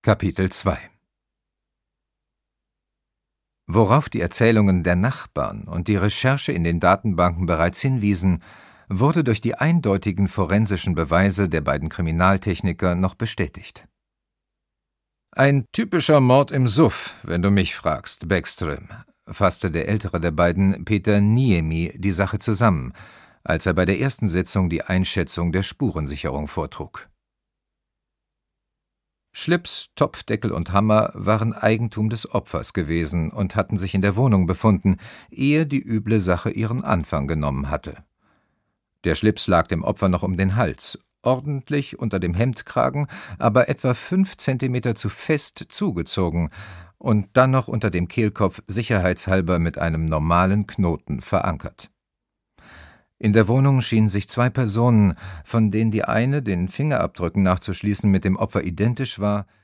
Kapitel 2 Worauf die Erzählungen der Nachbarn und die Recherche in den Datenbanken bereits hinwiesen, wurde durch die eindeutigen forensischen Beweise der beiden Kriminaltechniker noch bestätigt. »Ein typischer Mord im Suff, wenn du mich fragst, Bäckström«, fasste der ältere der beiden, Peter Niemi, die Sache zusammen, als er bei der ersten Sitzung die Einschätzung der Spurensicherung vortrug. Schlips, Topfdeckel und Hammer waren Eigentum des Opfers gewesen und hatten sich in der Wohnung befunden, ehe die üble Sache ihren Anfang genommen hatte. Der Schlips lag dem Opfer noch um den Hals, ordentlich unter dem Hemdkragen, aber etwa 5 Zentimeter zu fest zugezogen und dann noch unter dem Kehlkopf sicherheitshalber mit einem normalen Knoten verankert. In der Wohnung schienen sich 2 Personen, von denen die eine, den Fingerabdrücken nachzuschließen, mit dem Opfer identisch war,